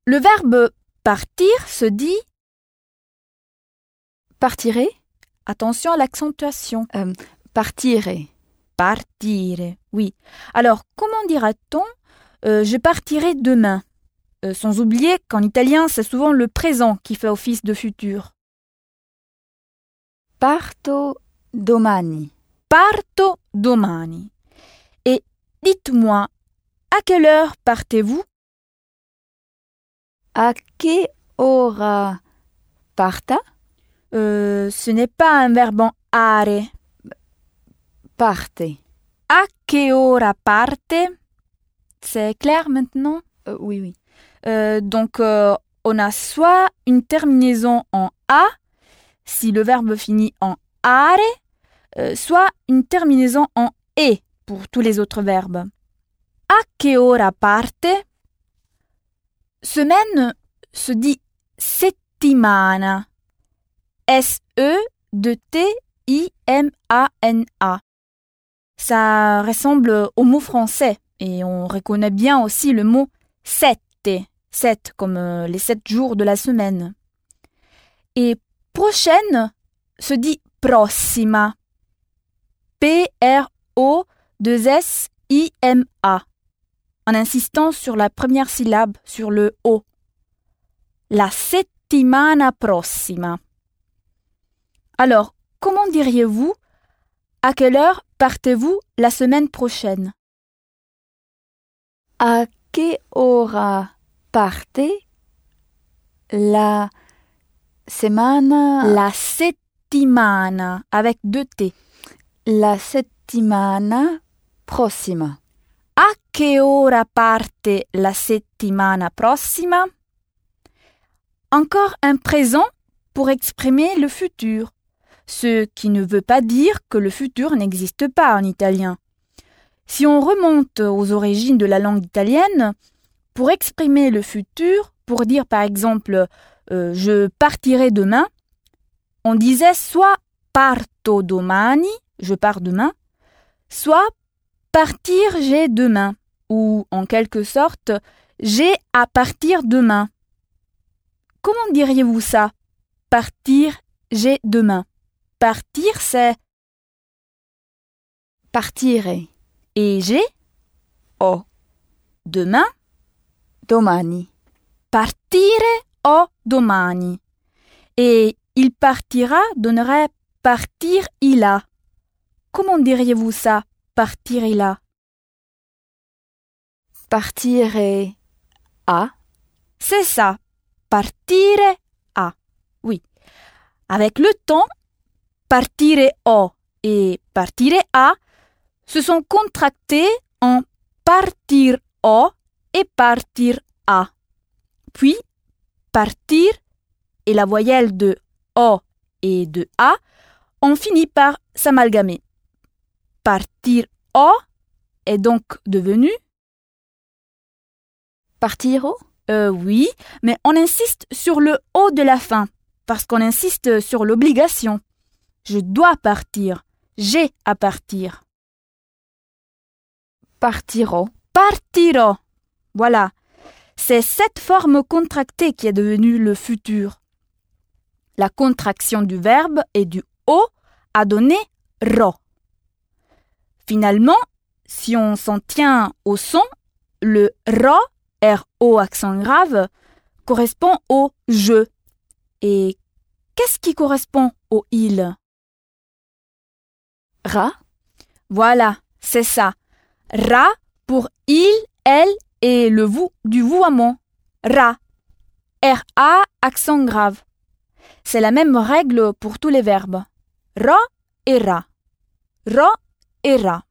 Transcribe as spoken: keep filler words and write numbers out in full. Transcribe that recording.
Le verbe partir se dit Partire. Attention à l'accentuation. Euh, partire. Partire, oui. Alors, comment dira-t-on euh, je partirai demain euh, sans oublier qu'en italien, c'est souvent le présent qui fait office de futur. Parto domani. Parto domani. Et dites-moi, à quelle heure partez-vous? A che ora parta? Euh, ce n'est pas un verbe en are. Parte. A che ora parte? C'est clair maintenant? Euh, oui, oui. Euh, donc, euh, on a soit une terminaison en a, si le verbe finit en are, euh, soit une terminaison en e pour tous les autres verbes. A che ora parte? Semaine se dit settimana. S E T I M A N A. Ça ressemble au mot français et on reconnaît bien aussi le mot sette, sept comme euh, les sept jours de la semaine. Et prochaine se dit prossima. P R O deux S I M A. En insistant sur la première syllabe, sur le O. La settimana prossima. Alors, comment diriez-vous à quelle heure partez-vous la semaine prochaine? A che ora parte la semana... La settimana, avec deux T. La settimana prossima. A che ora parte la settimana prossima? Encore un présent pour exprimer le futur, ce qui ne veut pas dire que le futur n'existe pas en italien. Si on remonte aux origines de la langue italienne, pour exprimer le futur, pour dire par exemple euh, « je partirai demain », on disait soit « parto domani », je pars demain, soit « partir j'ai demain » ou en quelque sorte « j'ai à partir demain ». Comment diriez-vous ça? Partir j'ai demain. Partir c'est partire. Et j'ai Ho. Demain Domani. Partire ho domani. Et il partira donnerait partir il a. Comment diriez-vous ça? Partir il a. Partire a. C'est ça. Partire a. Oui. Avec le temps, partire ho et partire a se sont contractés en partir o et partir a. Puis, partir et la voyelle de o et de a ont fini par s'amalgamer. Partir o est donc devenu partiro. Euh, oui, mais on insiste sur le o de la fin, parce qu'on insiste sur l'obligation. Je dois partir. J'ai à partir. Partiro. Partiro. Voilà. C'est cette forme contractée qui est devenue le futur. La contraction du verbe et du o a donné ro. Finalement, si on s'en tient au son, le ro, R-O accent grave, correspond au je. Et qu'est-ce qui correspond au il? Ra. Voilà, c'est ça. Ra pour il, elle et le vous du vouvoiement. Ra. R-A accent grave. C'est la même règle pour tous les verbes. Ra et ra. Ra et ra.